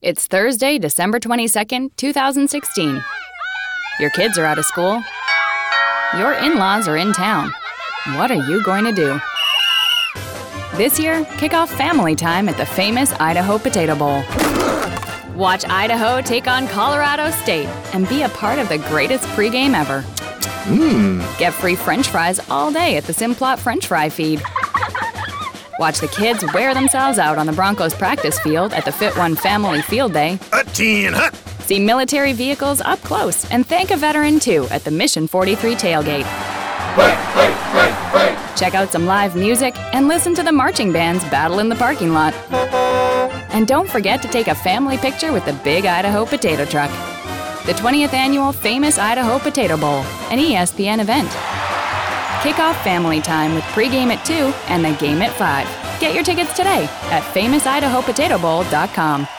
It's Thursday, December 22nd, 2016. Your kids are out of school. Your in-laws are in town. What are you going to do? This year, kick off family time at the famous Idaho Potato Bowl. Watch Idaho take on Colorado State and be a part of the greatest pregame ever. Get free French fries all day at the Simplot French Fry Feed. Watch the kids wear themselves out on the Broncos practice field at the Fit One Family Field Day. See military vehicles up close and thank a veteran too at the Mission 43 tailgate. Check out some live music and listen to the marching bands battle in the parking lot. And don't forget to take a family picture with the Big Idaho Potato Truck. The 20th annual Famous Idaho Potato Bowl, an ESPN event. Kick off family time with pregame at 2 and the game at 5. Get your tickets today at FamousIdahoPotatoBowl.com.